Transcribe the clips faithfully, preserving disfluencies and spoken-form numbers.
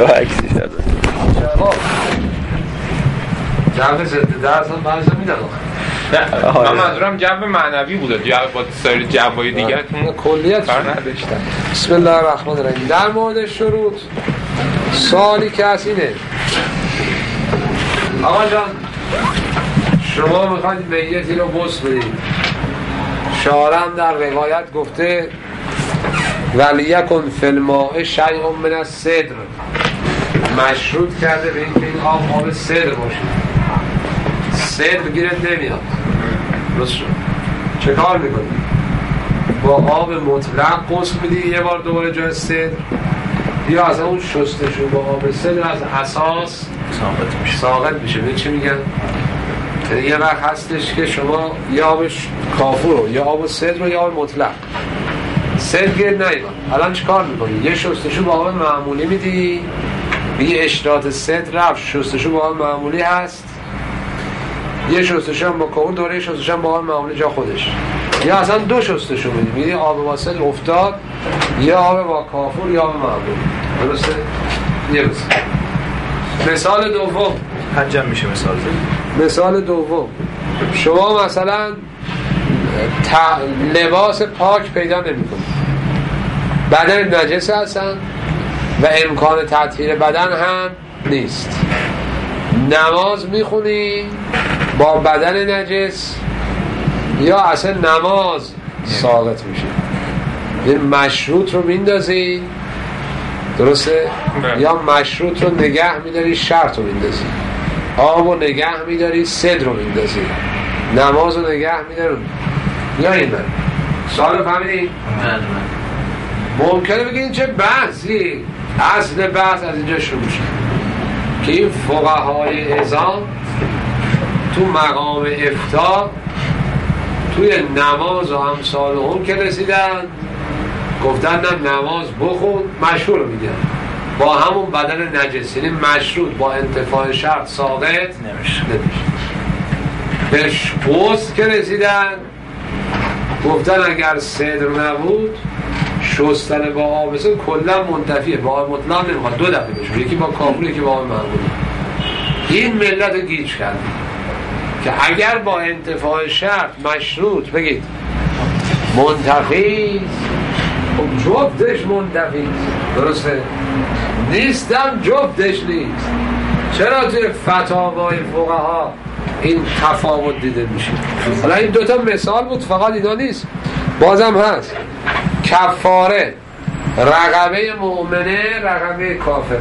یا عکسی شده جنب ضد درس هم بعضا میدن نه من منظورم جو معنوی بوده، جو با سایر جوهای دیگر کلیت کار نداشتن. بسم الله الرحمن الرحیم. در مورد شروط سوالی که از اینه آقا جان شما میخواید میتی رو بوس بدید، شارم در روایت گفته ولیکن فی الماء شیء من الصدر، مشروط کرده به اینکه این آب آب صدر باشه، صدر گیرت نمیاد. درست شد. چه کار میکنی؟ با آب مطلق غسل میدی یه بار دوباره جای صدر، یا از اون شستشو با آب صدر از اساس ساقط میشه ساقط میشه. به چی میگن؟ یعنی یه وقت هستش که شما یا آب کافور رو یا آب صدر رو یا آب مطلق صدر گیر نایمان. الان چه کار میکنی؟ یه شستشو با آب معمولی میدی، یه اشتراط صدر رفت، شستشو با آب معمولی هست، یه شستشو هم با کافور دوره، یه شستشو هم با آب معمولی جا خودش، یا اصلا دو شستشو میدی، میدی آب با صدر افتاد یا آب با کافور یا آب معمولی. درسته؟ یه مثال. مثال دوم حجم میشه. مثال مثال دوم شما مثلا لباس پاک پیدا نمی کنید، بدن نجس هستن و امکان تطهیر بدن هم نیست، نماز میخونی با بدن نجس یا اصلا نماز ساقط میشه، یه مشروط رو میندازی، درسته؟ یا مشروط رو نگه میداری، شرط رو میندازی، آب رو نگه میداری، صدر رو میندازی، نماز رو نگه میداری. یا این من سوال رو فهمیدی؟ ممکنه بگید چه بحثی؟ اصل بحث از اینجا شروع میشه که این فقهای اعظام تو مقام افتاء توی نماز و امثال هم که رسیدن گفتن نه نماز بخون، مشهور میگن با همون بدن نجس، یعنی مشروط با انتفاع شرط ساقط نمیشه. به غسل که رسیدن گفتن اگر صدر نبود شستن با آب صدر کلا منتفیه، با آب مطلق نمیخواد، دو دفعه بشه، یکی با کافور یکی با آب معمولی. این ملت رو گیج کرد که اگر با انتفاع شرط مشروط بگید منتفی، خب جفتش منتفی، درسته؟ نیستم جفتش نیست. چرا توی فتاوای فقها این تفاوت دیده میشه؟ حالا این دوتا مثال بود، فقط اینا نیست، بازم هست. کفاره رقبه مؤمنه، رقبه کافره.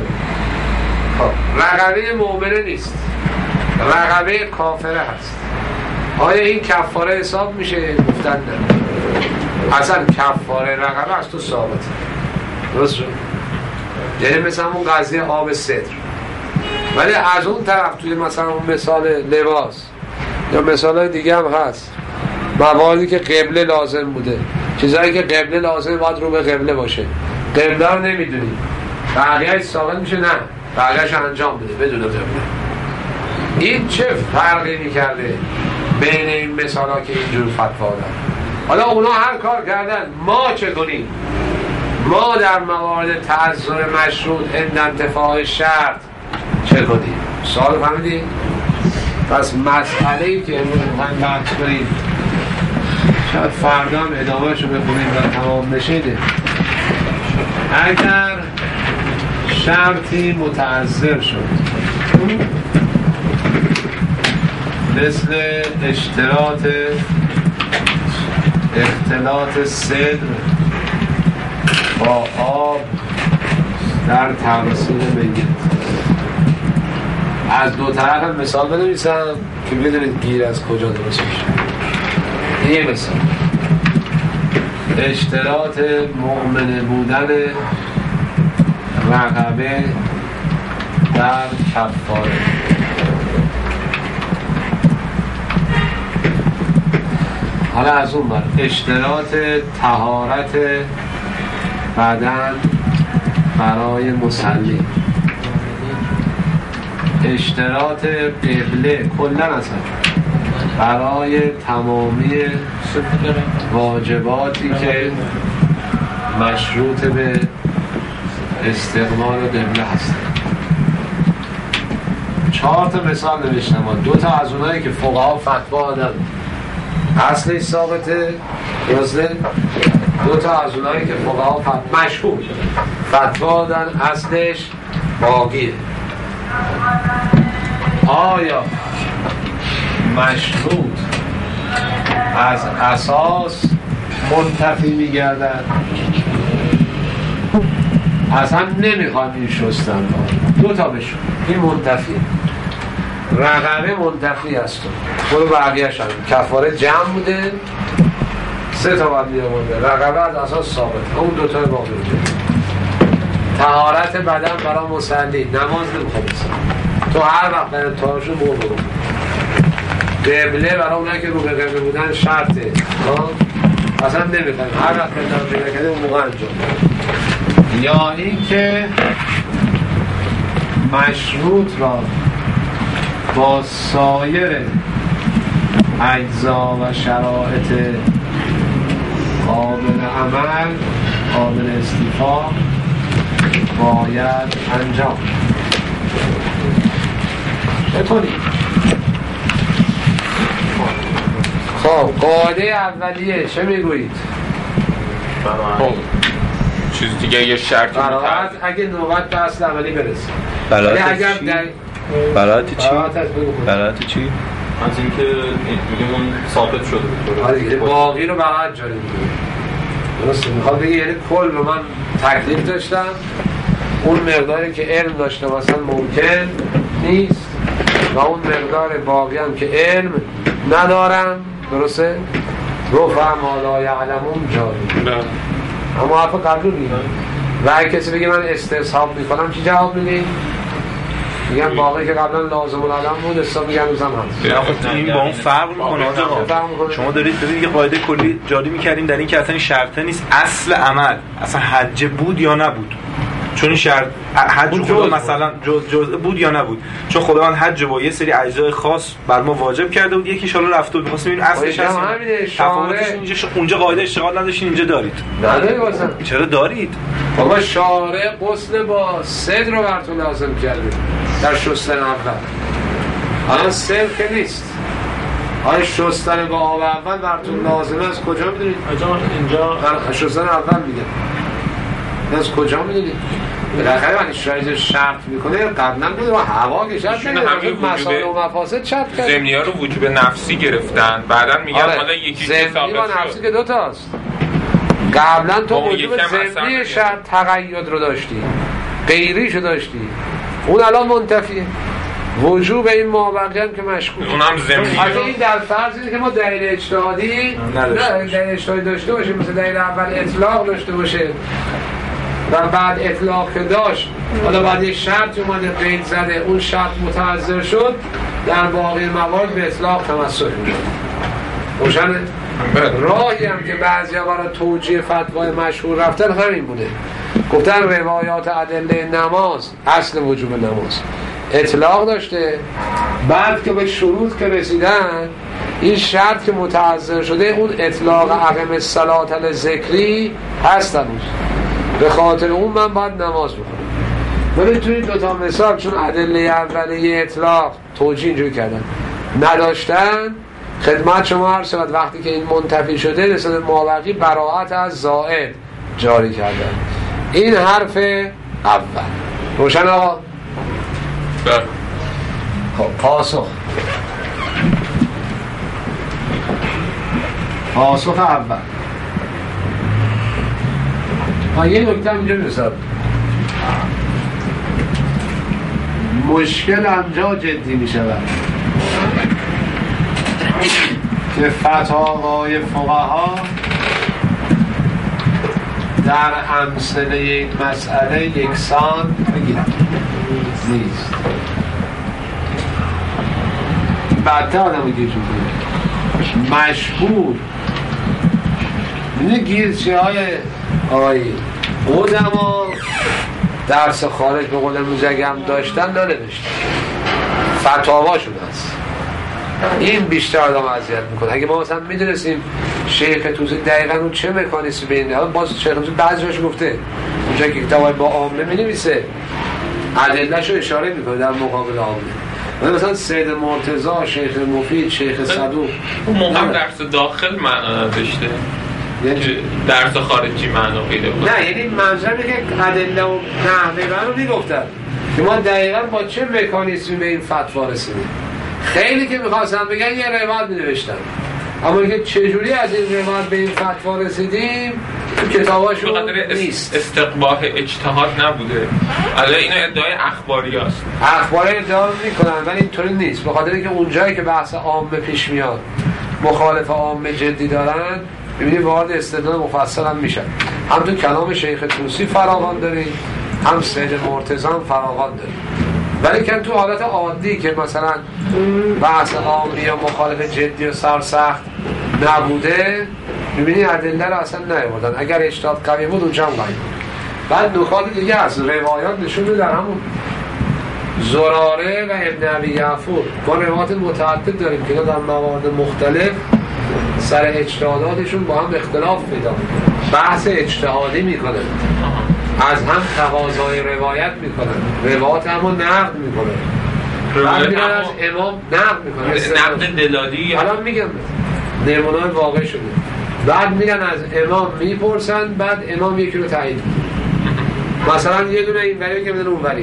رقبه مؤمنه نیست، رقبه کافره هست. آیا این کفاره حساب میشه؟ گفتن نه، اصلا کفاره رقبه از تو ثابته. درست شد؟ یعنی مثلا اون قضیه آب صدر. ولی از اون طرف توی مثلا اون مثال لباس یا مثال دیگه هم هست، مواردی که قبله لازم بوده، چیزایی که قبله لازم باید رو به قبله باشه، قبله رو نمیدونی، بقیه‌اش ساقط میشه؟ نه، بقیه‌اش انجام بده بدون قبله. این چه فرقی میکرده بین این مثالا که اینجور فتوا دادن؟ حالا اونا هر کار کردن، ما چه کنیم؟ ما در موارد تعذر مشروط عند انتفاع شرط چه کنیم؟ سوال فهمیدی؟ پس مسئله‌ای که امروز می‌خوایم بحث کنیم، شاید فردا هم ادامه‌شو بخونیم و تمام نشیده. اگر شرطی متعذر شد مثل اشتراط اختلاط صدر با آب در تغسیل میت، از دو طرف هم مثال بنویسم که بدونید گیر از کجا درست میشه. یه مثال اشتراط مؤمنه بودن رقبه در کفاره. حالا از اون بر اشتراط طهارت بدن برای مصلی، اشتراط قبله کلن اصلا برای تمامی واجباتی که مشروط به استقبال قبله هست. چهار تا مثال نوشتم، دو تا از اونایی که فقها فتوا دادن اصلش ثابته، درسته؟ دو تا از اونایی که فقها فتوا مشهور فتوا دادن اصلش باقیه. آیا مشروط از اساس منتفی میگردن؟ اصلا نمیخوام این شستن دو تا بشون، این منتفی رقمه منتفی هست. برو بقیه‌ش هم کفاره جمع بوده، سه تا باید میامونده، رقمه از اساس ثابت، اون دو تا باقی بوده. طهارت بدن برای مصلی، نماز نمیخوام تو هر وقت برای تاشو برو برو. قبله برای اونایی که رو به قبله بودن شرطه، اصلا نمیخوام هر وقت بدن پیدا کرده اون موقع انجام. یا این که مشروط را با سایر اجزا و شرایط قابل عمل قابل استیفا باید انجام. چطوری؟ خب قاعده اولیه چه میگویید؟ خب چیز دیگه یه شرطی براعت اگه نوبت به اصل عملی برسه. براعت چی؟ براعت چی؟ براعت چی؟ از اینکه میگیم اون ثابت شده به طور آره باقی رو براعت جاری میگه. درسته میخواد بگه یعنی کل رو من تکلیف داشتم، اون مقداری که علم داشته مثلا ممکن نیست و اون مقدار باقی هم که علم ندارم، درسته؟ رفع ما لا یعلمون جاری. نه اما حرف قبول میگم و اگه کسی بگه من استصحاب میکنم چی جواب میدی؟ میگم باقی که قبلا لازم العلم بود استا میگم روزم هست. این با اون فرق میکنه آقا. شما دارید ببینید یه قاعده کلی جاری میکردیم در این که اصلا شرطه نیست اصل عمل اصلا حج بود یا نبود، چون شرط حج خدا مثلا جز جز بود یا نبود، چون خداوند حج با یه سری اجزای خاص بر ما واجب کرده بود، یکی ان رفته بود. می‌خواستیم این اصلش هست تفاوتش اینجا اونجا قاعده اشتغال نداشتین اینجا دارید. نداری واسه چرا دارید؟ بابا شارع غسل با صدر رو براتون لازم کرده در شستن اول. الان صدر که نیست، آیا شستن با آب اول براتون لازمه از کجا میدونید؟ اینجا شستن اول میگه از کجا میدونید؟ بالاخره من شایز شرط میکنه قبلا بوده و هوا که شرط میکنه مسائل و مفاسد شرط کرده. ضمنی ها رو وجوب نفسی گرفتن بعدا میگن آره. حالا یکی که ثابت ثابت شد نفسی که دوتاست. قبلا تو وجوب ضمنی شرط تقید رو داشتی، غیریشو داشتی، اون الان منتفیه. وجوب این مابقی هم که مشکوک، اونم ضمنی. حتی این در فرض اینه که ما دلیل اجتهادی نه دلیل اجتهادی داشته باشیم، مثل دلیل اول اطلاق داشته باشه و بعد اطلاق که داشت حالا بعد یک شرط اومده قید زده اون شرط متعذر شد، در باقی موارد به اطلاق تمسک میشه. روشنه؟ راهی هم که بعضیا برای توجیه فتوای مشهور رفتن همین بوده، گفتن روایات ادله نماز اصل وجوب نماز اطلاق داشته، بعد که به شروط که رسیدن این شرط که متعذر شده اون اطلاق اقم الصلاة الذکری هست هنوز، به خاطر اون من باید نماز بخونم. ببین توی دوتا مثال چون ادله اولیه اطلاق توجیه اینجوری کردن نداشتن، خدمت شما عرض شد وقتی که این منتفی شده رسد مابقی براعت از زائد جاری کردن. این حرف اول. روشن آقا؟ خب پاسخ پاسخ اول ها یه نکته اینجا میرسد، مشکل انجا جدی می شود که فتاوای فقها در امثله این مسئله یکسان نیست. بعد آدم رو گیرشون کنه مشهور اینه گیرچه های آقایی قدما درس خارج به قول موزگی هم داشتن ننوشتن، فتاواشون هست. این بیشتر آدم اذیت میکنه. اگه ما مثلا میدونستیم شیخ توسی دقیقا اون چه مکانیسمی بینه، باز شیخ توسی بعضی هاش گفته اونجا که کتاب با عامه می‌نویسه ادله‌شو اشاره میکنه در مقابل عامه. مثلا سید مرتضی، شیخ مفید، شیخ صدوق اون موقع درس داخل معنا نداشته، یعنی درس خارجی معنا پیدا کنه. نه یعنی منظور اینه که ادله و نحوه رو میگفتن که ما دقیقاً با چه مکانیزمی به این فتوا رسیدیم. خیلی که می‌خواستن بگن یه روایت می‌نوشتن، اما اینکه چجوری از این روایت به این فتوا رسیدیم تو کتاباشون نیست. استقباح اجتهاد نبوده. الان اینو ادعای اخباری است. اخباری ادعا میکنن ولی اینطوری نیست، به خاطر اینکه اونجایی که بحث عامه پیش میاد مخالف عامه جدی دارن ببینید وارد استدلال مفصل هم میشن. هم تو کلام شیخ طوسی فراوان داریم، هم سید مرتضی هم فراوان داریم. ولی که تو حالت عادی که مثلا بحث عامی یا مخالف جدی و سرسخت نبوده میبینی ادله رو اصلا نیاوردن. اگر اجتهاد قوی بود اونجا هم قوی بود. بعد نکات دیگه از روایات نشون میده در همون زراره و ابن ابی یعفور ما روایات متعدد داریم که در موارد مختلف سر اجتهاداتشون با هم اختلاف پیدا میکنن، بحث اجتهادی میکنن، از هم تقاضای روایت میکنن، روایات همو نقد میکنن، بعد میرن از امام نقد میکنن، نقد دلالی. الان میگم نمونه‌های واقع شده. بعد میرن از امام میپرسن، بعد امام یکی رو تایید میکنه. مثلا یه دونه این ولی که بدون اون ولی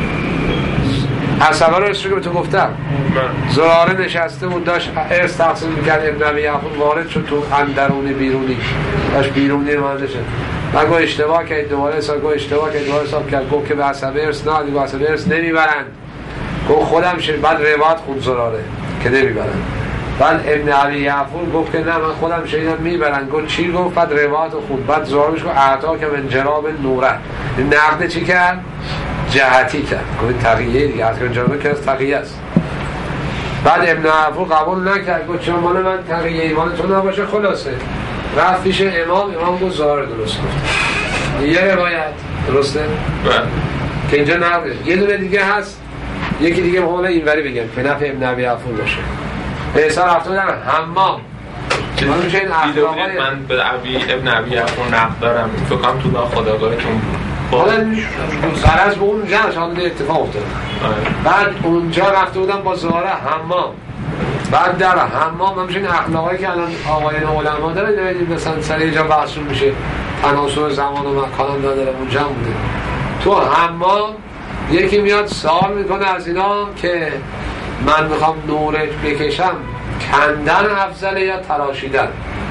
اصلا رو رسول که به تو گفتم زراره نشسته بود داشت ارث تقسیم میکرد، ابن ابی یعفور وارد شد تو اندرونی بیرونی داشت بیرونی رو منده شد. من گوه اشتباه کرد دوباره حساب گوه اشتباه کرد دوباره حساب کرد گفت که به عصبه ارث نه دیگه عصبه ارث نمیبرند. گفت خودم شد. بعد روایت خود زراره که نمیبرند. بعد ابن ابی یعفور گفت که نه من خودم شیدم میبرند. گفت چی گفت؟ بعد روایت خود. بعد زراره گفت اعطا که من جناب نوره نقد چی کرد؟ جهتی کرد. گفت تقییه دیگه از که جنابه که از تقییه است. بعد ابن عفو قبول نکرد، گفت چون مال من تقییه ایمان تو نباشه. خلاصه رفت پیش امام، امام گفت ظاهر درست گفت. یه روایت درسته؟ بله. که اینجا نقده. یه دونه دیگه هست، یکی دیگه حالا اینوری بگم که نفع ابن ابی عفو باشه. به حساب رفته بودن حمام من میشه این اخلاقای من به ابی ابن ابی عفو نقد دارم، فکرم تو دا خداگاهتون حالا غرض به اون جمع شاید اتفاق افتاد. بعد اونجا رفته بودن با زهره حمام، بعد در حمام همچنین این اخلاقایی که الان آقایان علما داره نمیدیم مثلا سر اینجا بحثون میشه تناسب زمان و مکان هم نداره اونجا بوده. تو حمام یکی میاد سوال میکنه از اینا که من میخوام نورش بکشم کندن افضله یا تراشیدن؟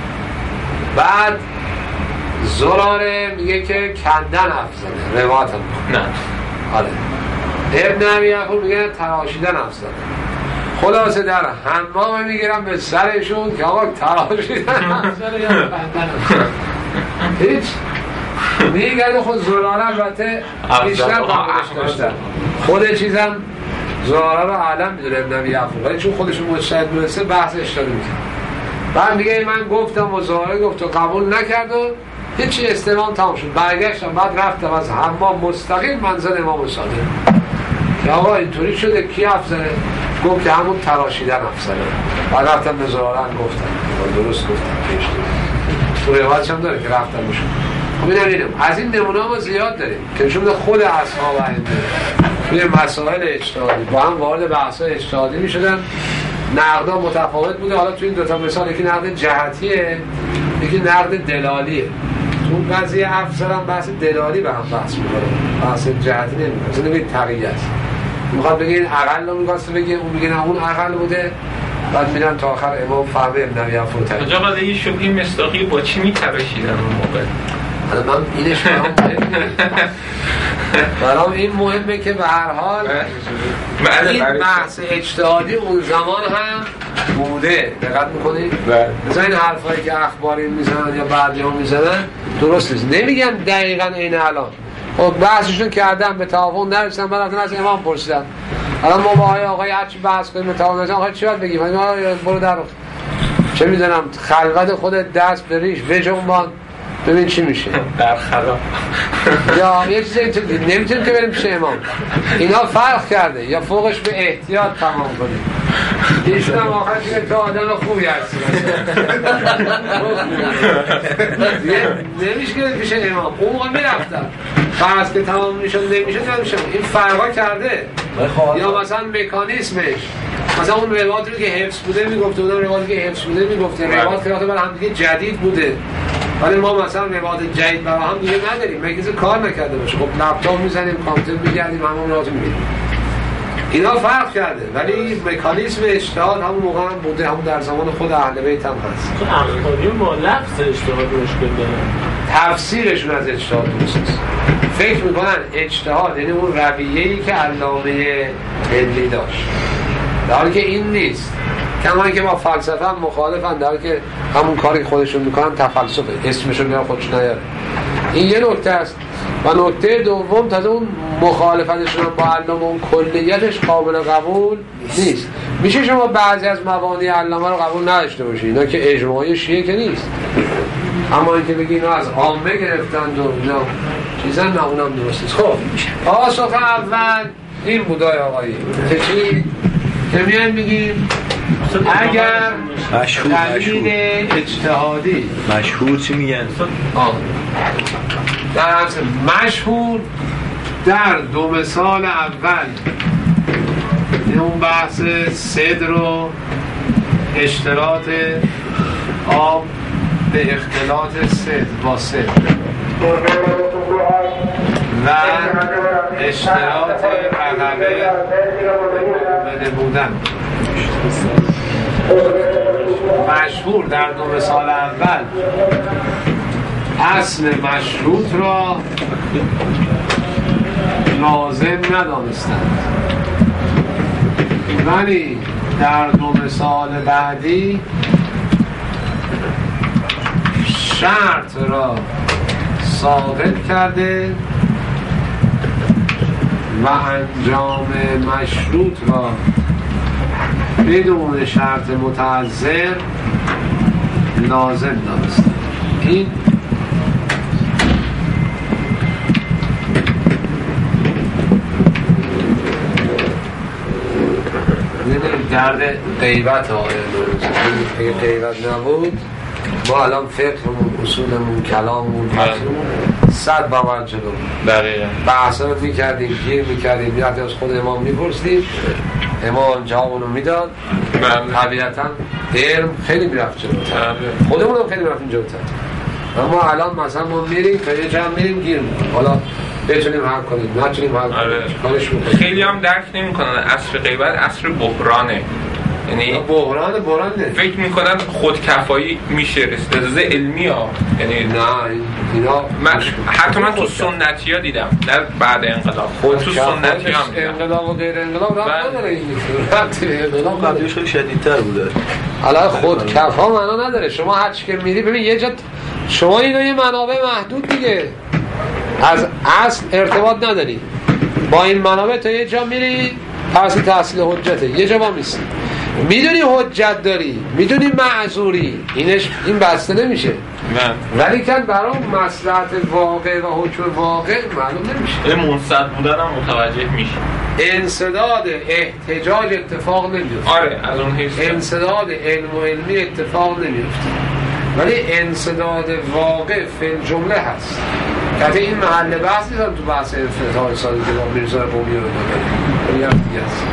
بعد زراره میگه که کندن افضله، روایت هم نه آره. ابن ابی یعفور میگه تراشیدن افضله. خلاصه در حمام میگیرم به سرشون که آقا تراشیدن افضله یا کندن افضله. هیچ میگرده خود زراره البته بیشتر قابلش داشتن، خود چیزم زراره رو عالم میدونه ابن ابی یعفور، ولی چون خودشون مجتهد میرسه بحث اشتاده میکنه. بعد میگه من گفتم و زراره گفت و قبول نکرد و هیچی استمام تمام شد. برگشتم بعد رفتم از حمام مستقیم منزل امام صادق که آقا اینطوری شده کی افضله؟ گفت که همون تراشیدن افضله. بعد رفتم به زراره هم گفتم درست گفتم پیش تو روایتش هم داره که رفتم بشون. خب اینم از این نمونه ما زیاد داریم که نشون میده خود اصحاب ائمه توی مسائل اجتهادی با هم وارد بحث‌های اجتهادی میشدن. نقدا متفاوت بوده. حالا توی این دو تا مثال یکی نقد جهتیه یکی نقد دلالیه. تو قضیه افضل هم بحث دلالی به هم بحث می‌کنه، بحث جهتی نمی‌کنه. مثلا بگید تقیه است، میخواد بگه این اقل رو می‌خواسته بگه، اون میگه نه اون اقل بوده. بعد میرن تا آخر امام فهمه ابن ابی یعفور تقیه. کجا قضیه یه شبهه مصداقی با چی می‌تراشیدن اون موقع؟ حالا من اینش برام مهمه برام این مهمه که به هر حال این بحث اجتهادی اون زمان هم بوده. دقت میکنید؟ مثلا این حرفایی که اخباری میزنن یا بعضی ها میزنن درست نیست. نمیگم دقیقا این الان خب بحثشون کردن به توافق نرسیدن، بعد رفتن از امام پرسیدن الان ما با آقای آقای هرچی بحث کنیم به توافق نرسیدن آقای چی باید بگیم؟ برو در چه میدونم خلوت خودت دست به ریش بجنبان ببین چی میشه. برخلاف یا یه چیزی تو نمیتونیم که بریم پیش امام. اینا فرق کرده، یا فوقش به احتیاط تمام کنیم. ایشون هم آخر چیه تو آدم خوبی هستی. نمیشه که پیش امام. اون موقع میرفتن. فرض که تمام میشن نمیشه نمیشه. این فرقا کرده. یا مثلا مکانیسمش. مثلا اون روایتی که حفظ بوده میگفته، اون روایتی که حفظ بوده میگفته، روایت که برای هم دیگه جدید بوده. ولی ما مثلا روایت جدید برای هم دیگه نداریم. مگه کار نکرده باشه. خب لپتاپ میزنیم، کامپیوتر میگردیم، همون راضی میگیم. اینا فرق کرده، ولی مکانیزم اجتهاد همون موقع هم بوده، همون در زمان خود اهل بیت هم هست. تو اخباری با لفظ اجتهاد مشکل دارن. تفسیرشون از اجتهاد درست. فکر میکنن اجتهاد یعنی اون رویه‌ای که علامه هندی داشت. در حالی که این نیست. کما اینکه با فلسفه هم مخالفن، در حالی که همون کاری که خودشون میکنن تفلسفه، اسمشون میاره خودشون نیاره. این یه نکته است. و نکته دوم تازه اون مخالفتشون با علامه اون کلیتش قابل قبول نیست. میشه شما بعضی از مبانی علامه رو قبول نداشته باشید، اینا که اجماعی شیعه که نیست. اما اینکه بگی اینا از عامه گرفتند و اینا چیزا نه، اونم درست نیست. خب پاسخ اول این بودای آقایی که چی؟ که میان بگیم اگر دلیل اجتهادی مشهور چی میگن؟ آه در اصل مشهور در دو مثال اول اون بحث صدر و اشتراط آب به اختلاط صدر با صدر و اشتراط رقبه بده بودن مشهور در دو مثال اول اصل مشروط را لازم ندانستند، ولی در دو مثال بعدی شرط را ثابت کرده و انجام مشروط را بدون شرط متعذر لازم دانستند. این درد غیبت آقای نوروزی. اگه غیبت نبود ما الان فقهمون، اصولمون، کلاممون، فقهمون صد باور جلو دقیقا بحثا رو میکردیم، گیر میکردیم، میرفتیم از خود امام میپرسیدیم، امام جوابونو میداد. طبیعتا علم خیلی میرفت جلوتر، خودمون هم خیلی میرفتیم جلوتر. اما الان مثلا ما میریم تا یه جمع میریم گیر میکنیم، حالا بتونیم حل کنیم، نتونیم حل کنیم. خیلی هم درک نمی‌کنن عصر غیبت عصر بحرانه، یعنی بحران بحرانه. فکر می‌کنن خودکفایی میشه رسید علمی ها، یعنی نه اینا من حتی من تو سنتی ها دیدم نه بعد انقلاب، خود تو سنتی ها دیدم انقلاب و غیر انقلاب رفت نداره. این رفت انقلاب قبلش خیلی شدیدتر بوده. حالا خودکفا معنا نداره. شما هر چی که میری ببین یه جا شما اینا یه منابع محدود دیگه از اصل ارتباط نداری با این منابع، تا یه جا میری پس تحصیل حجته، یه جا با میسی میدونی حجت داری، میدونی معذوری، اینش این بسته نمیشه. نه ولی که برای مصلحت واقع و حکم واقع معلوم نمیشه. این منصد بودن هم متوجه میشه. انسداد احتجاج اتفاق نمیفته. آره از اون حیث انسداد علم و علمی اتفاق نمیفته، ولی انسداد واقع فی الجمله هست. که این محل بحث نیستم تو بحث انفتاح سازی که با میرزا قومی رو داریم، این دیگه هست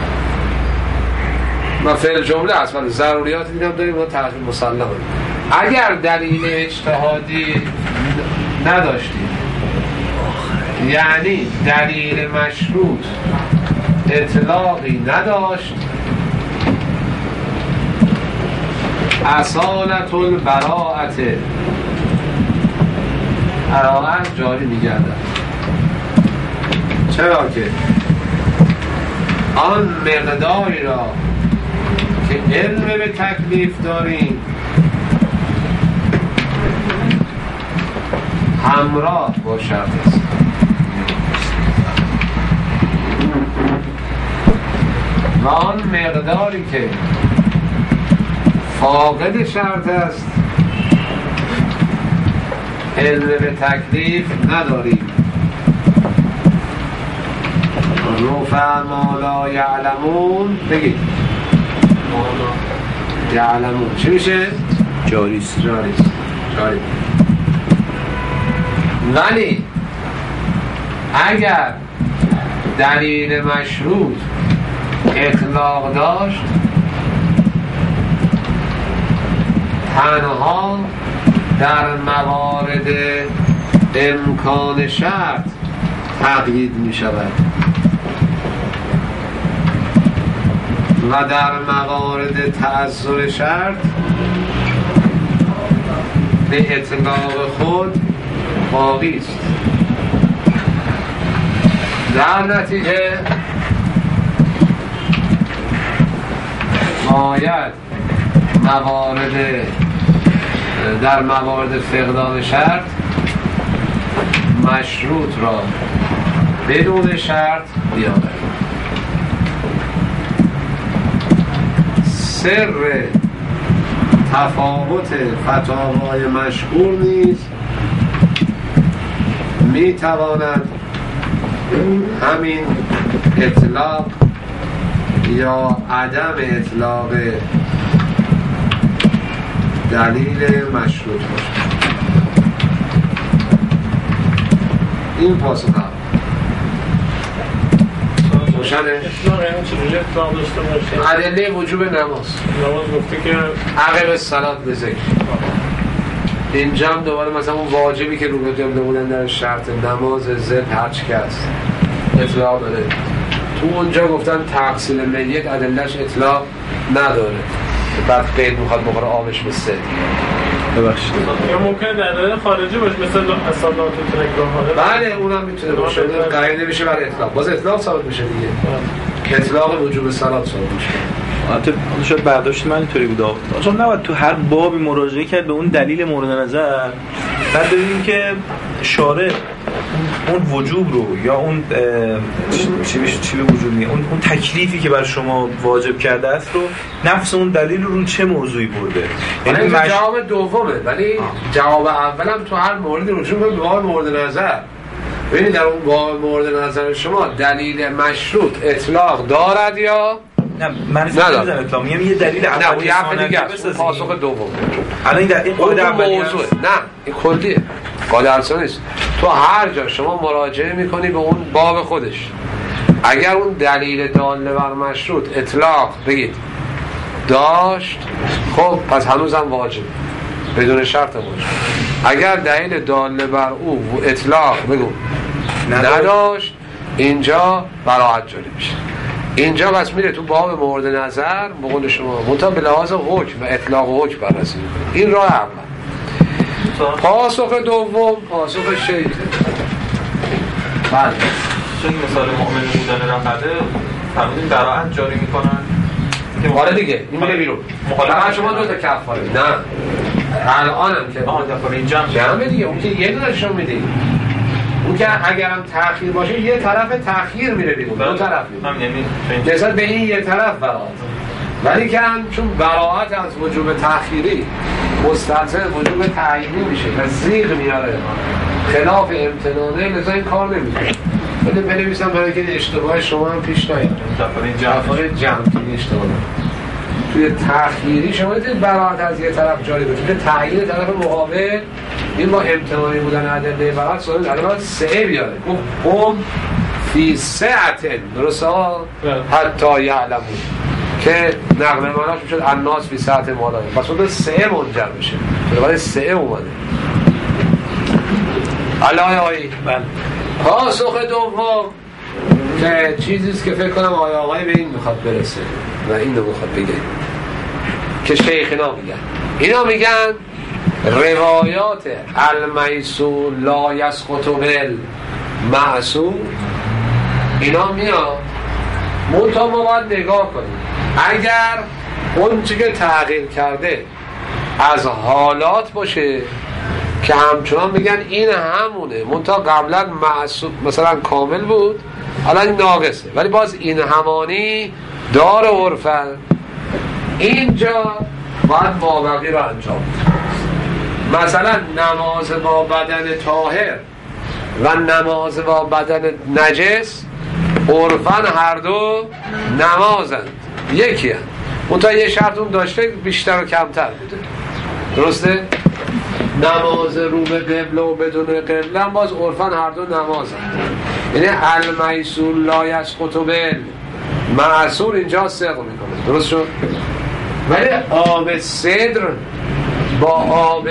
و فی الجمله هست. ولی ضروریات دیدم داریم و تحصیل مسلمه. اگر دلیل اجتهادی نداشتیم، یعنی دلیل مشروط اطلاقی نداشت، اصالت البراءت براءت جاری می‌گردد. چرا که آن مقداری را که علم به تکلیف داریم همراه با شرط است. و آن مقداری که فاقد شرط است علم به تکلیف نداریم. رفع ما لا یعلمون بگید یعلمون چی میشه؟ جاریست جاریست جاری. ولی اگر دلیل مشروط اطلاق داشت تنها در موارد امکان شرط تقیید می شود و در موارد تعذر شرط به اطلاق خود باقی است. در نتیجه باید موارد در موارد فقدان شرط مشروط را بدون شرط بیاورد. سر تفاوت فتاوای مشهور نیز می تواند همین اطلاق یا عدم اطلاق دلیل مشروط باشد. این پاسخ هم روشنه؟ اطلاق یعنی چجوری اطلاق داشته باشه؟ ادله وجوب نماز نماز گفته که عقب الصلاة به ذکر. اینجا هم دوباره مثلا اون واجبی که رو به جمله بودن در شرط نماز زد هرچی که هست اطلاق داره. تو اونجا گفتن تقسیل میت ادلهش اطلاق نداره، بعد قید میخواد بخوره آبش به سد. ببخشید یا ممکنه دلیل خارجی باشه مثل اصالات و ترکراه. بله اونم میتونه باشه، قرینه میشه برای اطلاق، باز اطلاق ثابت میشه دیگه. اطلاق وجوب صلات ثابت میشه. البته شاید برداشت من اینطوری بود. آقا نباید تو هر بابی مراجعه کرد به اون دلیل مورد نظر، بعد ببینیم که شارع اون وجوب رو یا اون چی میشه چی به وجوب میاد، اون اون تکلیفی که بر شما واجب کرده است رو نفس اون دلیل رو چه موضوعی برده. یعنی مش... جواب دومه، ولی جواب اولم تو هر موردی رجوع به باب مورد نظر. ببینید در اون باب مورد نظر شما دلیل مشروط اطلاق دارد یا نه؟ من نمی‌دونم اطلاق میگم یه دلیل اولیه. نه اون یه دیگه است، پاسخ دوم. الان این در این قاعده اولیه نه این کلیه، قاعده اصلا نیست. تو هر جا شما مراجعه میکنی به اون باب خودش، اگر اون دلیل داله بر مشروط اطلاق بگید داشت، خب پس هنوزم واجب بدون شرط واجب. اگر دلیل داله بر او اطلاق بگو نداشت، اینجا براحت جاری میشه. اینجا بس میره تو باب مورد نظر به قول شما منتها به لحاظ حکم و اطلاق و حکم بررسی. این راه اول. پاسخ دوم پاسخ شیخ. بله چون مثال مؤمن بودن رفعه فرمودین براحت جاری میکنن آره دیگه این میره بیرون. فقط شما دو تا کفاره نه الانم که آها کفاره اینجا جمع دیگه اون که یه دونه نشون میدی. اون که اگرم تأخیر باشه یه طرف تأخیر میره بیرون، دو طرف هم یعنی نسبت به این یه طرف براحت. ولی که چون براحت از وجوب تأخیری مستلزم وجوب تعیینی میشه و زیغ میاره خلاف امتنانه، لذا این کار نمیشه. ولی بنویسم برای که اشتباه شما هم پیش نیاد. کفاره جمع که اشتباه توی تأخیری شما نتید براحت از یه طرف جاری بشه، توی تعیین طرف مقابل این با امتنانی بودن ادله براحت سوال ادله سعه بیاره. هم فی سعتن درسته ها حتی یعلمون که نقل معناش میشد الناس فی سعت مالایه، پس اون سعه منجر میشه برای سعه اومده. علایه آیی پاسخ دوم که چیزیست که فکر کنم آیه آقای به این میخواد برسه و این رو میخواد بگه که شیخ اینا میگن اینا میگن روایات المیسو لا یسقط بل معصوم اینا میاد منتها ما باید نگاه کنیم اگر اون چی که تغییر کرده از حالات باشه که همچنان میگن این همونه منتها قبلا معصوم مثلا کامل بود الان ناقصه ولی باز این همانی دار عرفن اینجا باید مابقی رو انجام مثلا نماز با بدن طاهر و نماز با بدن نجس عرفاً هر دو نمازند، یکی هست. اون تا یه شرط اون داشته بیشتر و کمتر بوده، درسته؟ نماز رو به قبله و بدون قبله هم باز عرفاً هر دو نمازند. یعنی المیسور لا یسقط بالمعصور اینجا سقط میکنه، درست شد؟ ولی آب صدر با آب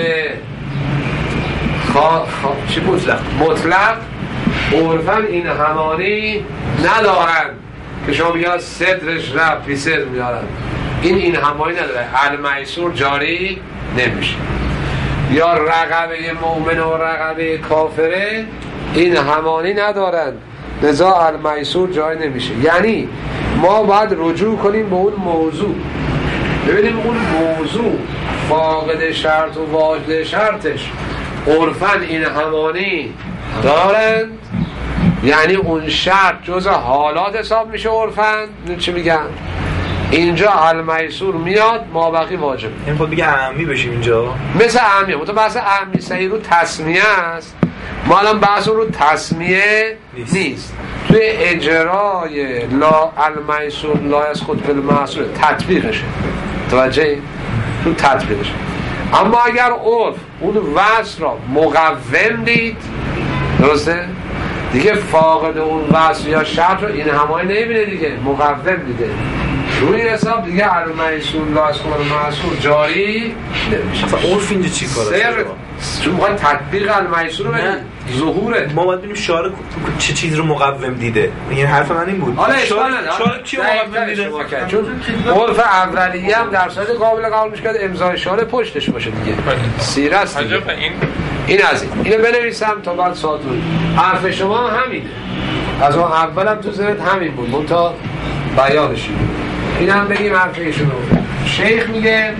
خا... خا... چی مطلق؟ مطلق عرفاً این همانی ندارن که شما بگید صدرش رفت بی صدر میارن، این این همانی نداره، المیسور جاری نمیشه. یا رقبه مؤمن و رقبه کافره این همانی ندارن، لذا المیسور جاری نمیشه. یعنی ما باید رجوع کنیم به اون موضوع، ببینیم اون موضوع فاقد شرط و واجد شرطش عرفاً این همانی دارند، یعنی اون شرط جزء حالات حساب میشه عرفاً. چی میگن؟ اینجا المیسور میاد، ما بقی واجب. این خود بگه اهمی بشیم اینجا مثل اهمیه، مطمئن بحث اهمی صحیح رو تسمیه است، ما الان بحث رو تسمیه نیست, نیست. توی اجرای لا المیسور لا یسقط بالمعصور تطبیقشه، توجه تو تطبیقشه. اما اگر عرف اون وصل را مقوم دید، درسته؟ دیگه فاقد اون وصل یا شرط رو این همایی نمیبینه دیگه، مقوم دیده، روی حساب دیگه المیسور لا یسقط بالمعصور جاری نمیشه. اصلا عرف اینجا چی کاره؟ چون میخواد تطبیق المیسور رو بدید ظهوره. ما باید ببینیم شارع چه چیز رو مقوم دیده. این حرف من این بود. حالا اشکال نداره شارع چی مقوم دیده؟ چون عرف اولیه هم در صورت قابل قبول میشه که امضای شارع پشتش باشه دیگه. سیره است دیگه. این از این. اینو بنویسم تا بعد ساعتون. حرف شما همینه. از اون اولم تو ذهنت همین بود. من تا بیانش. اینم بگیم حرف ایشون رو. شیخ میگه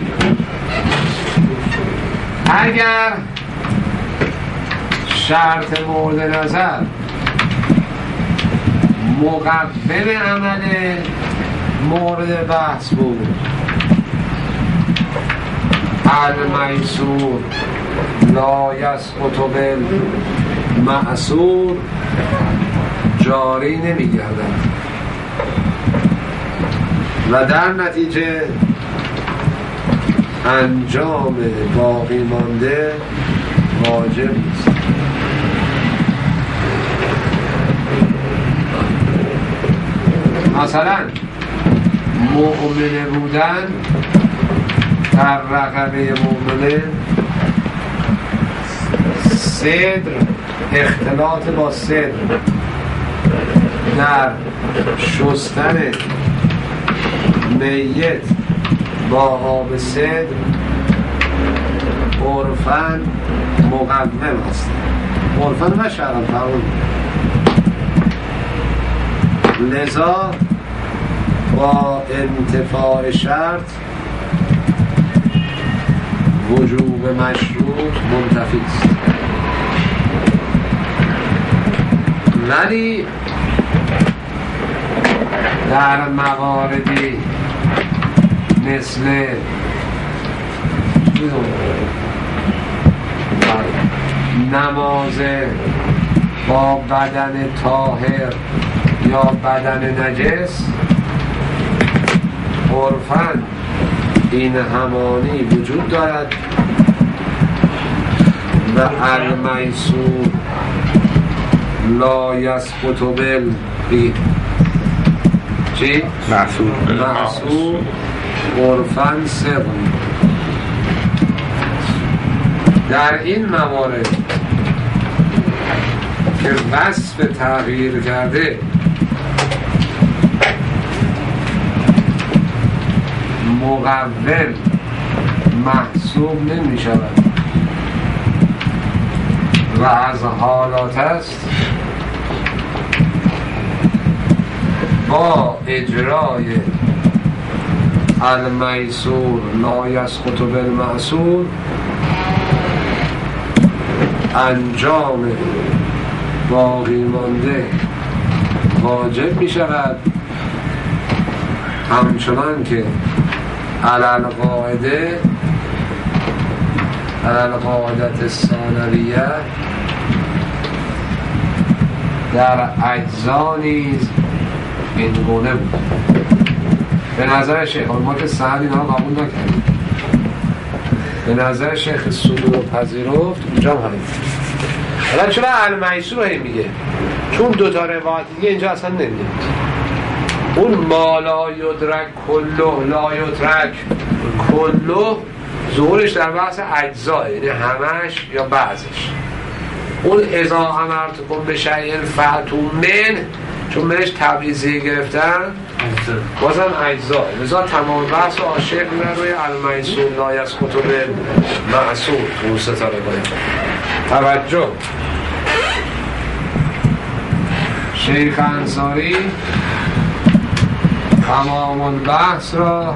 اگر شرط مورد نظر مقوم عمل مورد بحث بود، المیسور لا یسقط بالمعصور جاری نمیگردد و در نتیجه انجام باقی مانده واجب نیست. مثلا مؤمنه بودن در رقبه مؤمنه صدر اختلاط با صدر در شستن میت با آب صدر عرفاً مقوم است، عرفاً و شرعاً فرمود. لذا با انتفاع شرط وجوب مشروط منتفی است. ولی در مواردی مثل نماز با بدن طاهر یا بدن نجس عرفاً این همانی وجود دارد و المیسور لا یسقط بال چی؟ معصور معصور عرفاً سقط. در این موارد که وصف تغییر کرده مقوم محسوب نمی شود و از حالات است، با اجرای المیسور لا یسقط بالمعصور انجام باقی مانده واجب می شود، همچنان که علل قاعده القاعدت ثانویه در اجزا نیز این گونه بود. به نظر شیخ، ما که سند اینا رو قبول نکردیم، به نظر شیخ صدور و پذیرفت اونجا هم همین. حالا چرا المیسور هی میگه؟ چون دوتا روایت دیگه اینجا اصلا نمیاد. اون ما لا یدرک کله لا یدرک کله ظهورش در بحث اجزا، یعنی همش یا بعضش. اون اذا امرتکم بشیء فأتوا منه، چون منش تبعیضی گرفتن بازم اجزا، لذا تمام بحث عاشق میره روی المیسور لا یسقط بالمعصور تو اون ستاره باید توجه. شیخ انصاری تمام البحث را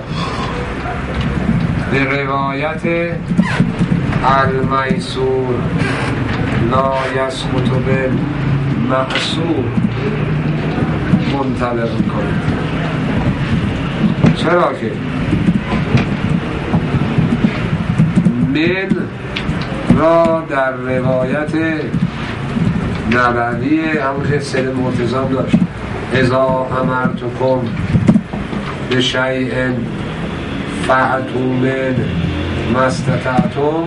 به روایت المیسور لا یسقط بالمعصور منطلق میکنه. چرا که من را در روایت نبوی همون که سید مرتضی داشت اذا امرتکم بشیء فأتوا منه ما استطعتم،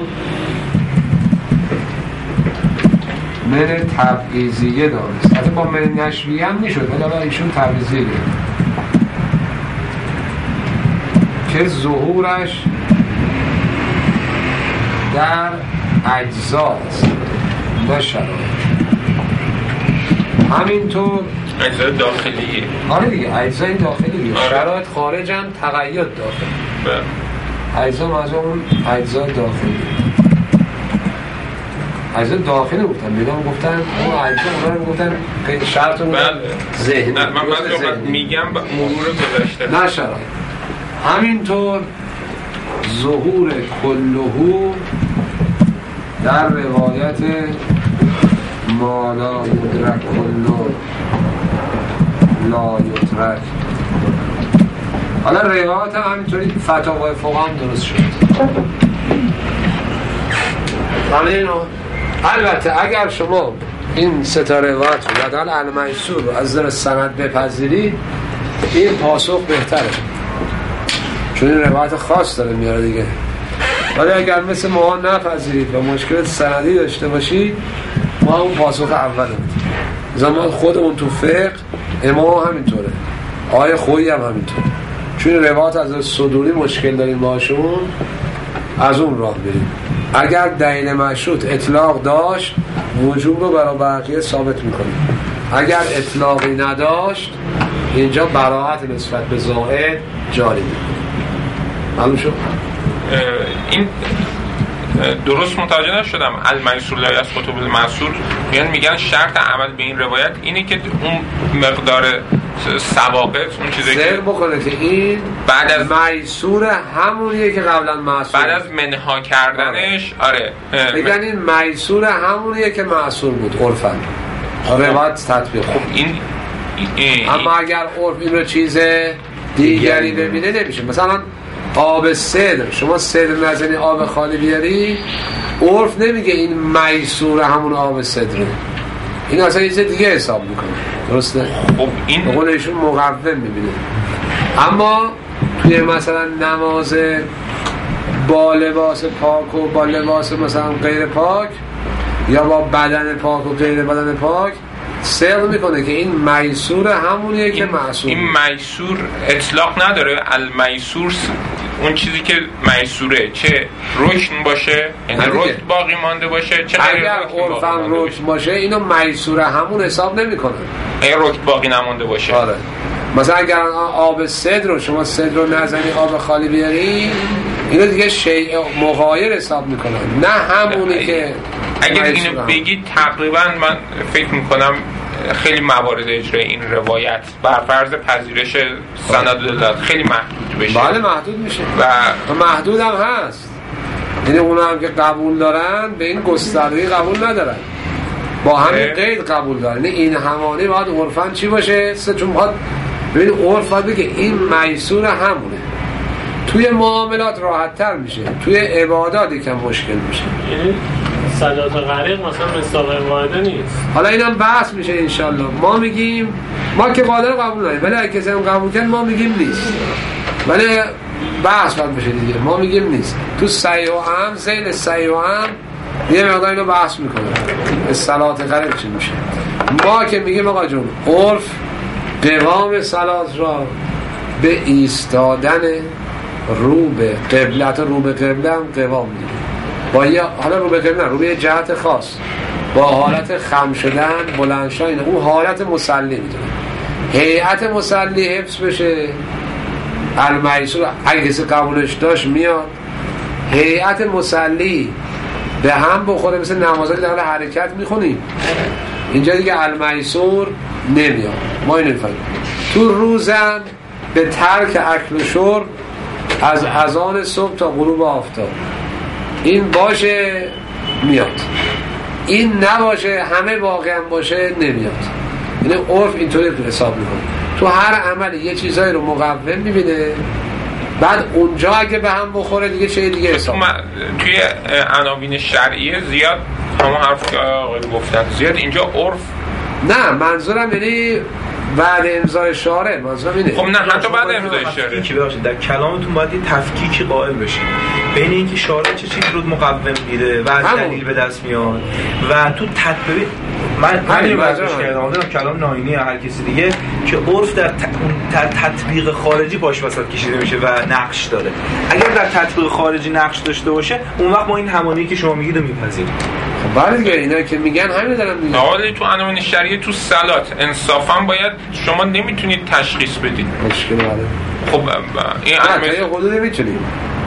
من تبعیضیه دارست. حتی با من نشویه هم میشد، ولی با ایشون تبعیضیه که ظهورش در اجزا است نه شرایط. همینطور اجزای داخلیه. آره دیگه اجزای داخلیه. آره. شرایط خارجن، تقید داخل. اجزا موضوع اون اجزا داخلی. اجزا داخلی گفتن، میدونم گفتن اون اجزا اونها رو گفتن که شرط اون ذهنی. نه من من میگم مرور گذشته. نه شرایط. همینطور ظهور کلهو در روایت ما لا یدرک کلو لا یدرک. حالا روایت هم همینطوری فتاوای فقها هم درست شد. البته اگر شما این ستا روایت رو یادان المیسور رو از نظر سند بپذیرید این پاسخ بهتره، چون این روایت خاص داره میاره دیگه. ولی اگر مثل ما نپذیرید و مشکل سندی داشته باشید ما اون پاسخ اول میدیم. زمان خودمون تو فقه امام همینطوره، آیه خویی هم همینطوره، چون روایت از صدوری مشکل داریم باشون از اون راه بریم. اگر دلیل مشروط اطلاق داشت وجوب رو برای بقیه ثابت میکنیم، اگر اطلاقی نداشت اینجا براءت نسبت به زائد جاری میکنیم. معلوم شد؟ این درست متوجه نشدم. المیسور لا یسقط بالمعصور میگن میگن شرط عمل به این روایت اینه که اون مقدار سواقت اون چیزی که بکنه که این بعد از میسور همونیه که قبلا معصور بعد از منها کردنش آره میگن این میسور همونیه که معصور بود عرفاً. روایت تطبیق. خب این ای اما اگر عرف این رو چیز دیگری ببینه نمیشه. مثلا آب صدر، شما صدر نزنی آب خالی بیاری، عرف نمیگه این میسور همون آب صدره، این اصلا یه چیز دیگه حساب میکنه. درسته؟ خب این به قول ایشون مقوم میبینه. اما توی مثلا نماز با لباس پاک و با لباس مثلا غیر پاک یا با بدن پاک و غیر بدن پاک سر میکنه که این میسور همونیه که معصور. این میسور اطلاق نداره. المیسور اون چیزی که میسوره چه رکن باشه، یعنی رکن باقی مانده باشه، چه اگر عرفاً رکن باشه اینو میسور همون حساب نمیکنه. اگر رکن باقی نمانده باشه آره. مثلا اگر آب صدر رو شما صدر رو نزنی آب خالی بیاری اینو دیگه شیء مغایر حساب میکنن، نه همونی که اگر اینو بگی تقریبا من فکر میکنم خیلی موارد اجرای این روایت بر فرض پذیرش سند دلالت خیلی محدود بشه. بله محدود میشه و محدود هم هست. یعنی اونا هم که قبول دارن به این گستردگی قبول ندارن، با همین قید قبول دارن. این همانی باید عرفاً چی باشه؟ چون باید ببین عرف باید بگه این میسور همونه، توی معاملات راحت تر میشه، توی عبادات یکم مشکل میشه. یعنی صلات غریق مثلا مثال قاعده نیست. حالا اینم بحث میشه انشالله. ما میگیم ما که قاعده رو قبول نداریم، ولی اگه کسی هم قبول کنه ما میگیم نیست، ولی بحث باید بشه دیگه. ما میگیم نیست. تو صحیح و هم زیل صحیح و هم یه مقدار اینو بحث میکنه صلات غریق چی میشه. ما که میگیم آقا جون عرف قوام صلات را به ایستادن رو به قبلت، رو به قبله هم قوام میگیم با یه حالا رو به قبله رو به یه جهت خاص با حالت خم شدن بلند شدن، اون حالت مسلی میدونه. هیئت مسلی حفظ بشه المیسور اگه کسی قبولش داشت میاد. هیئت مسلی به هم بخوره مثل نمازی در حال حرکت میخونیم، اینجا دیگه المیسور نمیاد. ما اینو میفهمیم. تو روزم به ترک اکل و شرب از اذان صبح تا غروب آفتاب این باشه میاد، این نباشه همه واقعا باشه نمیاد. یعنی عرف اینطوری حساب میکنه. تو هر عملی یه چیزایی رو مقوم میبینه، بعد اونجا اگه به هم بخوره دیگه چه دیگه حساب. توی عناوین شرعیه زیاد همون حرف که آقای گفتن زیاد اینجا عرف نه منظورم یعنی بعد امضای شارع، منظورم اینه. خب نه حتی بعد امضای شارع چی باشه در کلامتون باید یه تفکیکی قائل بشید بین اینکه شارع چه چیزی رو مقوم میده و از دلیل به دست میاد و تو تطبیق من همین بحثش کردم آدم کلام ناینی یا هر کسی دیگه که عرف در تطبیق خارجی پاش وسط کشیده میشه و نقش داره. اگر در تطبیق خارجی نقش داشته باشه اون وقت ما این همانی که شما میگید رو میپذیریم. خب بعد دیگه اینا که میگن همین دارن میگن. حالا تو عناوین شرعیه تو صلات انصافا باید شما نمیتونید تشخیص بدید. مشکل داره. خب این تا یه حدودی میتونیم.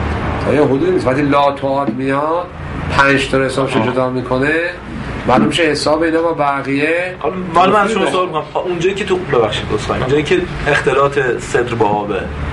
تا یه حدودی نیست. وقتی لا تعاد میاد پنج تا حسابش جدا میکنه معلوم میشه حساب اینا با بقیه. حالا من شما سوال میکنم اونجایی که تو ببخشید دوستان اونجایی که اختلاط صدر با آبه،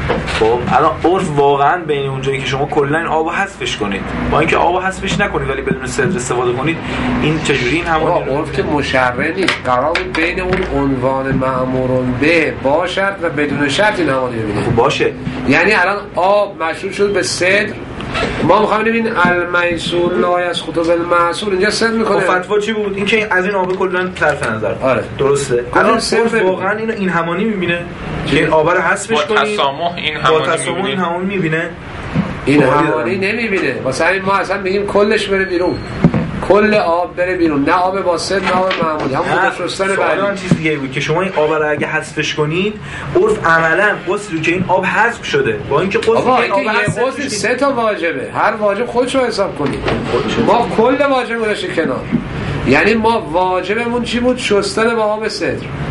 خب الان عرف واقعا بین اونجایی که شما کلا این آبو حذفش کنید با اینکه آبو حذفش نکنید ولی بدون صدر استفاده کنید این چجوری این همون عرف که مشرع نیست، قرار بود بین اون عنوان مأمورون به باشد و بدون شرط این همانی ببینید. خب باشه یعنی الان آب مشروط شد به صدر، ما می‌خوایم ببینیم المیسور لا یسقط بالمعصور اینجا صدر میکنه. خب فتوا چی بود؟ این که از این آب کلا طرف نظر. آره درسته. الان صرف واقعا اینو این همانی میبینه که این آب رو حذفش کنید. با تسامح این همانی با تسامح این همانی میبینه. این همانی نمیبینه. واسه همین ما اصلا میگیم کلش بره بیرون. کل آب بره بیرون، نه آب واسط نه آب معمولی، همون شستن بعدی. سوال چیز دیگه بود که شما این آب رو اگه حذفش کنید عرف عملا غسلی که این آب حذف شده با اینکه غسل این آب حذف غسل سه تا واجبه، هر واجب خودش رو حساب کنید. ما کل واجب گذاشتیم کنار. یعنی ما واجبمون چی بود؟ شستن با آب صدر.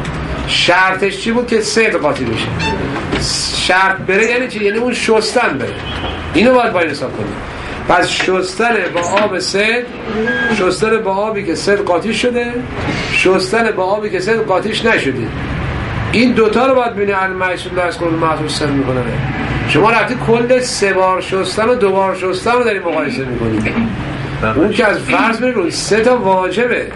شرطش چی بود؟ که صدر قاطی بشه. شرط بره یعنی چی؟ یعنی اون شستن بره. اینو باید باید حساب کنید. پس شستن با آب صدر، شستن با آبی که صدر قاطیش شده، شستن با آبی که صدر قاطیش نشده، این دوتا رو باید بینه المیسور لا یسقط بالمعصور صدر میکنه. شما رفتی کل سه بار شستن و دو بار شستن رو داری مقایسه میکنید. اون که از فرض میرون سه تا واجبه،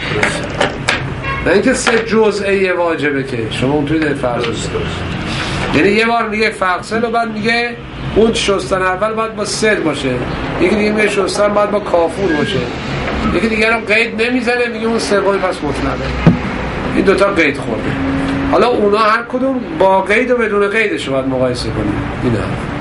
نه اینکه سه جزئیه واجبه که شما اونطوری داری فرض میکنید. یعنی یه بار میگه فقصل و بعد میگه اون شستن اول باید با صدر باشه، یکی دیگه میگه شستن باید با کافور باشه، یکی دیگه هم قید نمیزنه میگه اون سومی پس مطلقه. این دوتا قید خورده. حالا اونا هر کدوم با قید و بدون قیدش باید مقایسه کنیم. این هم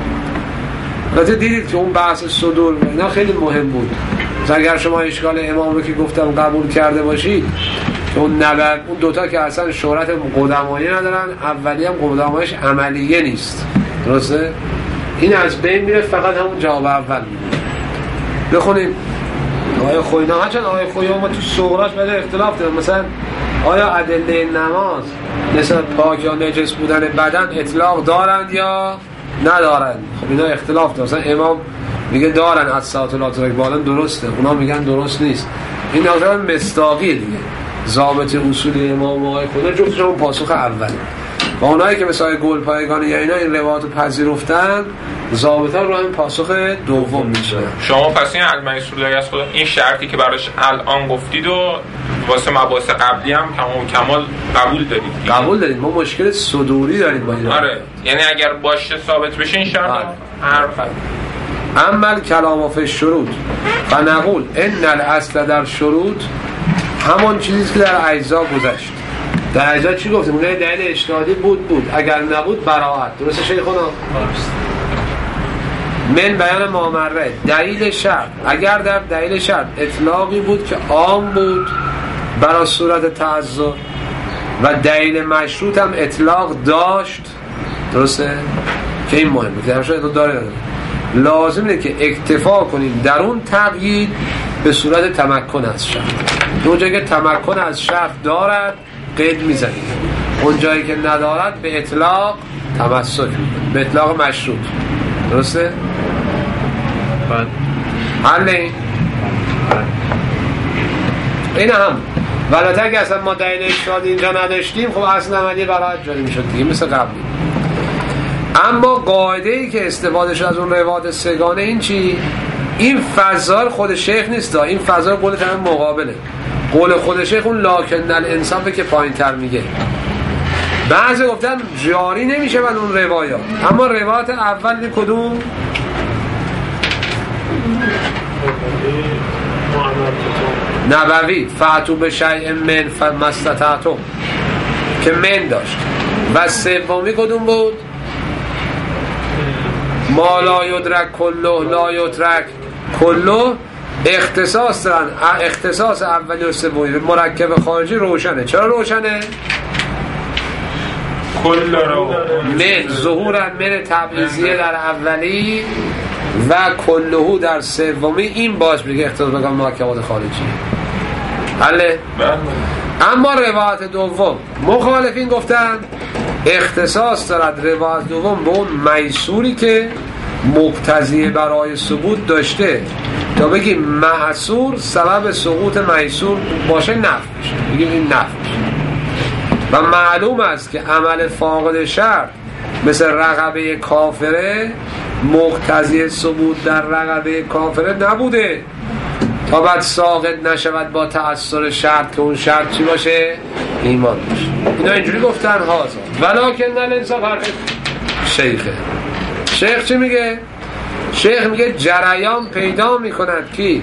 البته دیدید که اون بحث صدور اینا خیلی مهم بود. اگر شما اشکال امام رو که گفتم قبول کرده باشید که اون نبرد اون دوتا که اصلا شهرت قدمایی ندارن، اولی هم قدمایش عملیه نیست، درسته؟ این از بین میره، فقط همون جواب اول میده. بخونیم آیه خوینا، هرچند آیه خوینا ما تو صغراش بده اختلاف داریم. مثلا آیا ادله نماز مثل پاک یا نجس بودن بدن اطلاق دارند یا ندارند؟ خب اینا اختلاف دارن. مثلا امام میگه دارن، از ساعت لا ترک بالن درسته، اونا میگن درست نیست. این نظر مصداقی دیگه، ضابط اصول امام و آیه خوینا جفتش همون پاسخ اوله. و اونایی که مثلا گل پایگانی یا اینا این روایت رو پذیرفتن، ضابطا رو همین پاسخ دوم میشه. شما پس این المیسور لا یسقط این شرطی که براش الان گفتید و واسه مباحث قبلی هم تمام کمال قبول دارید؟ قبول دارید. ما مشکل صدوری داریم با این. آره، یعنی اگر باشه ثابت بشه این شرط حرفا. اما الکلام فی الشروط فنقول ان الاصل در شروط همون چیزی که در اجزا گذشت. در اجزا چی گفتیم؟ اونها دلیل اجتهادی بود بود، اگر نبود براءت. درسته شیخونا؟ من بیان مامره دلیل شرط، اگر در دلیل شرط اطلاقی بود که عام بود برای صورت تعذر و دلیل مشروط هم اطلاق داشت، درسته؟ که این مهمه که درشون اطلاق داره نداره، لازم اینه که اکتفا کنیم در اون تقیید به صورت تمکن از شرط. اون جایی که تمکن از شرط دارد قید میزنیم، اون جایی که ندارد به اطلاق تمسک میکنیم، به اطلاق مشروط. درسته؟ بعد حل این این هم ولات اگه اصلا ما دلیل اجتهادی اینجا نداشتیم خب اصلا عملی براحت جاری میشد دیگه مثل قبلی. اما قاعده ای که استفاده شد از اون روایت سگانه این چی؟ این فضل خود شیخ نیست، این فضل قول طرف مقابله. قول خود شیخ اون لاکن الانصاف که پایین تر میگه. بعضی گفتن جاری نمیشه من اون روایات، اما روایت اول کدوم؟ نبوی فاتو به شیء من فمستطعتم که من داشت. و سومی کدوم بود؟ ما لا یدرک کله لا یترک کله. اختصاص دارن، اختصاص اولی و سومی مرکب خارجی روشنه. چرا روشنه؟ کل رو من ظهورن من تبعیضیه در اولی و کلهو در سومی، این باش بگه اختصاص بگم مرکبات خارجی. بله. اما روایت دوم مخالفین گفتن اختصاص دارد روایت دوم به اون میسوری که مقتضی برای ثبوت داشته، تا بگیم معصور سبب سقوط میسور باشه نفی میشه، بگیم این نفی میشه. و معلوم است که عمل فاقد شرط مثل رقبه کافره مقتضی ثبوت در رقبه کافره نبوده تا بعد ساقط نشود با تأثیر شرط که اون شرط چی باشه؟ ایمان باشه. اینا اینجوری گفتن هازا ولکن الانصاف حرف شیخه. شیخ چی میگه؟ شیخ میگه جریان پیدا میکند کی؟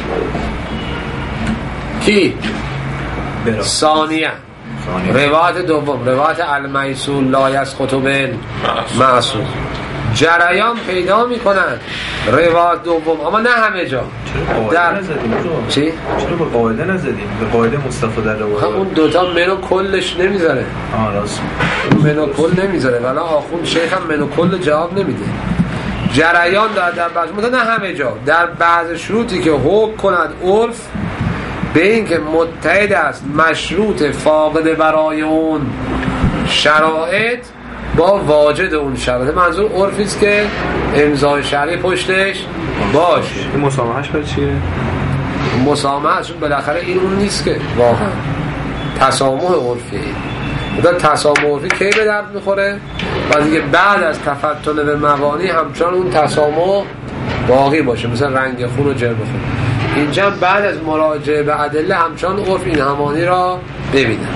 کی؟ ثانیه روایت دوم، روایت المیسور لا یسقط بالمعصور، جریان پیدا میکنند روایت دوم، اما نه همه جا. چرا قاعده نزدیم؟ چی؟ چرا با قاعده نزدیم؟ به قاعده مصطفی در روایت اون دوتا منو کلش نمیذاره. آه راست. اون منو کل نمیذاره، ولی آخون شیخ هم منو کل جواب نمیده. جریان دارد در بعض متن، نه همه جا، در بعض شروطی که حکم کند عرف به این که متحد است مشروط فاقد برای اون شرایط با واجد اون شرایط. منظور عرفی است که امضای شرعی پشتش باشه. این مسامحهش برای چیه؟ مسامحهش بالاخره این اون نیست که واقعا تسامح عرفی. اون تسامح عرفی کی به درد میخوره؟ و دیگه بعد از تفتن به موانی همچنان اون تسامح باقی باشه، مثل رنگ خون و جرم خون. اینجا بعد از مراجعه به ادله همچنان عرف این همانی را ببینن.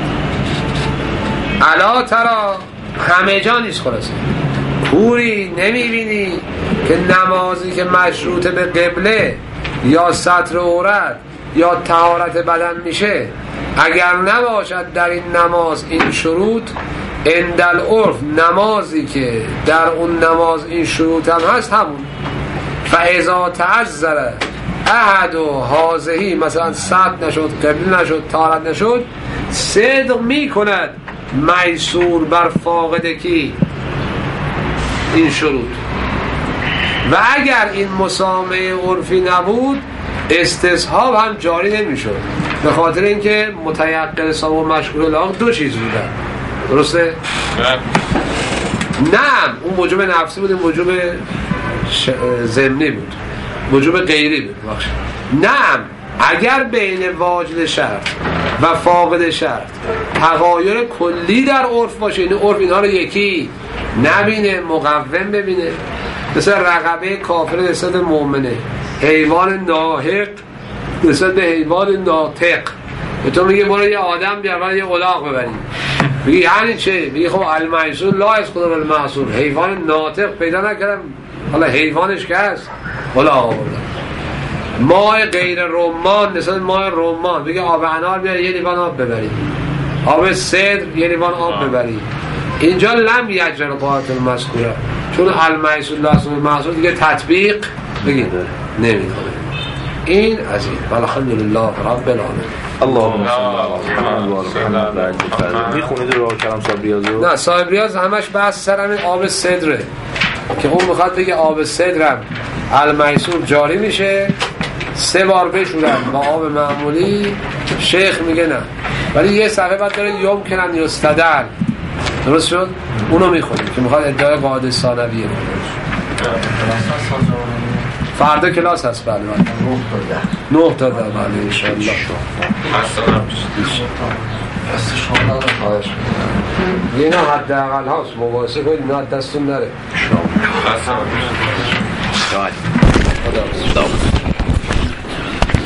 الا ترا همه جا نیست خلاصه. کوری نمیبینی که نمازی که مشروط به قبله یا ستر عورت یا طهارت بدن میشه، اگر نباشد در این نماز این شروط، اندل عرف نمازی که در اون نماز این شروط هم هست همون. فاذا تعذر احد و حاضهی، مثلا ستر نشد، قبله نشد، طهارت نشد، صدق میکند میسور بر فاقد کی این شروط. و اگر این مسامحه عرفی نبود استصحاب هم جاری نمیشد، به خاطر اینکه متیقن صاحب و مشکور الله دو چیز بودن. درسته؟ نه اون وجوب نفسی بود، این وجوب ش... ضمنی بود، وجوب غیری بود. نه اگر بین واجد شرط و فاقد شرط تغایر کلی در عرف باشه، این عرف اینها رو یکی نبینه، مقوم ببینه، مثل رقبه کافر نسبت مؤمنه، حیوان ناحق نسبت به حیوان ناطق. به تو میگه برو یه آدم بیار، برو یه الاغ ببریم، میگه یعنی چه؟ میگه خب المحصول لا یسقط بالمحصول، حیوان ناطق پیدا نکردم، حالا حیوانش که هست حالا آوردن. ماه غیر رمان نسبت ماه رمان، میگه آب انار بیار یه لیوان آب ببرید، آب سدر یه لیوان آب ببرید. اینجا لم یجر قاعده المذکوره، چون المحصول لا یسقط بالمحصول دیگه تطبیق بگید نمیکنه. این از این. الحمدلله رب العالمین. اللهم صل علی محمد. میخونید رو کلام صاحب ریاضو؟ نه صاحب ریاض همش بحث سر همین آب سدره که اون میخواد بگه آب سدرم المحصول جاری میشه سه بار بشورن با آب معمولی. شیخ میگه نه، ولی یه صفحه بعد داره یمکنن یستدل، درست شد؟ اونو میخونیم که میخواد ادعای قاعده ثانویه. فردا کلاس هست بله بله نه تا ده بله انشاءالله. اینا حداقل هاست، مباحثه کنید اینا دستون نره.